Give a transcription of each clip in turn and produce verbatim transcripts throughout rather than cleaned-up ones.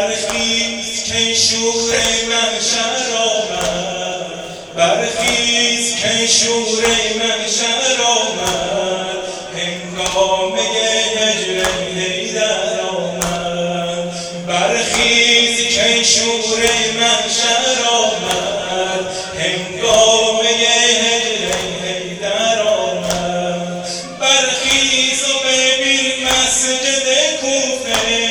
برخیز که شور محشر آمد، برخیز که شور محشر آمد، هنگامه هجر حیدر آمد. برخیز که شور محشر آمد، هنگامه هجر حیدر آمد. برخیز و ببین مسجد کوفه،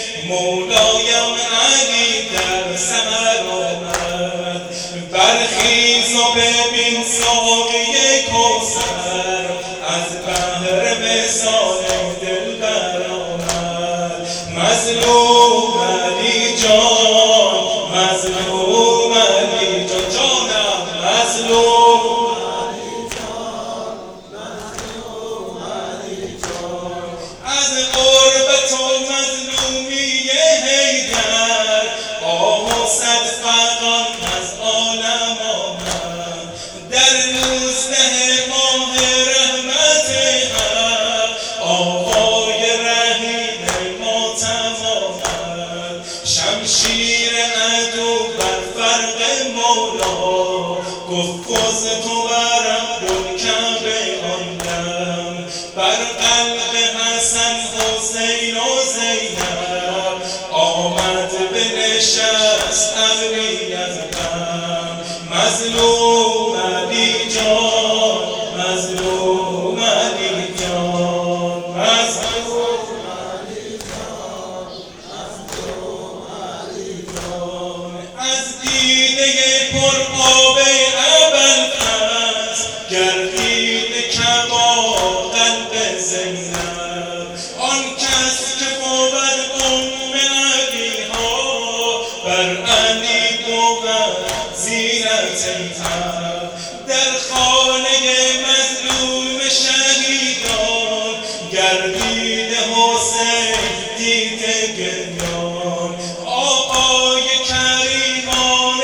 مولایم علی در سحر آمد. برخیز و ببین ساقی کوثر، از بحر وصال دلبر آمد. مظلوم علی جان، مظلوم علی جان، جانم مظلوم علی جان، مظلوم علی جان. از قربت و مظلومی حیدر، آه و صد فغان از عالم آمد. در نوزده ماه رحمت حق، آقای رحیم ماتم آمد. شمشیر عدو بر فرق مولا، گفت کز تو برم بالکعبه آندم. بر قلب حسن حسین و زینب، آمد بنشست ابری از غم. مظلوم علی جان، مظلوم علی جان، مظلوم علی جان، مظلوم علی جان. از دیده پر آب ابوالفضل، گردید کباب قلب زینب. آن کس که بود ام علی ها، بر علی بود زینت حق. در خانه مظلوم شهیدان، گردید حسین دیده گریان. آقای کریمان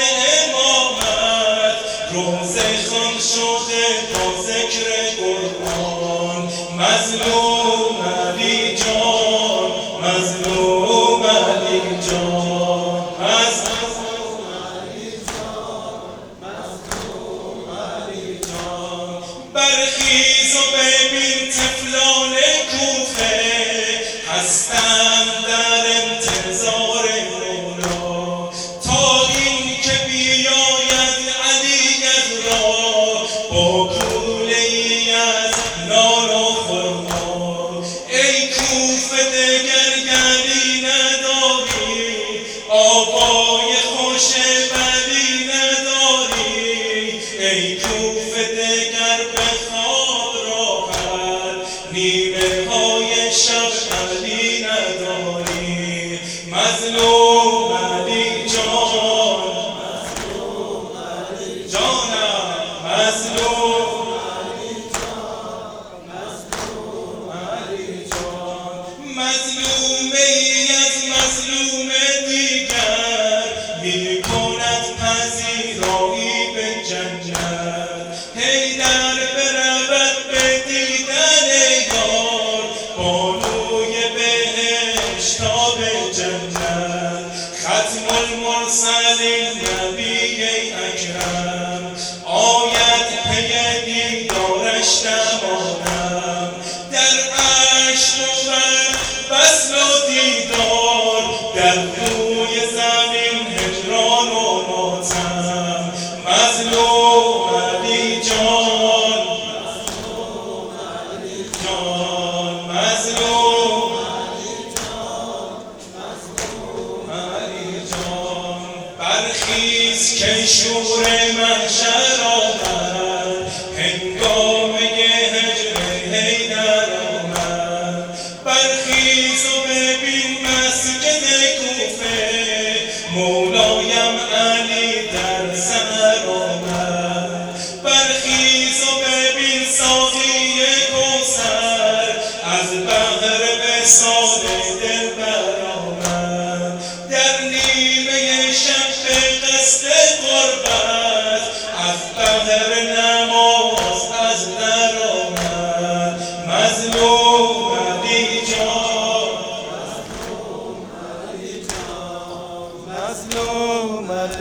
امامت، روزه خوان شده با ذکر قرآن. مظلوم علی جان، مظلوم علی جان، مظلوم علی جان، مظلوم علی جان. برخیز و ببین طفلان کوفه، هستند در انتظار مولا. تا این که بیاید علی از راه، با کوله ای از نان و خرما. ای کوفه دگر گلی نداری، آوای خوش بلی نداری. ای کوفه دگر به خواب راحت، نیمه های شب علی نداری. مظلوم علی جان، مظلوم علی جانم، مظلوم علی جان، مظلوم علی جان. مظلوم ای از مظلوم دیگر، می کند پذیرایی به جنت. حیدر برود به دیدن یار، بانوی بهشت تا به جنت. ختم المرسلین نبی اکرم، آید پی دیدارش دمانم. در عشق بود وصل و دیدار، در روی زمین هجران و ماتم. مظلوم علی جان، مظلوم علی جان، مظلوم علی جان، مظلوم علی جان. برخیز که شور محشر آمد، هنگامه هجر حیدر آمد. برخیز و ببین مسجد کوفه، مولایم علی در سحر آمد. برخیز و ببین ساقی کوثر، از بحر وصال دلبر آمد. در نیمه شب به قصد قربت، از بحر مظلومت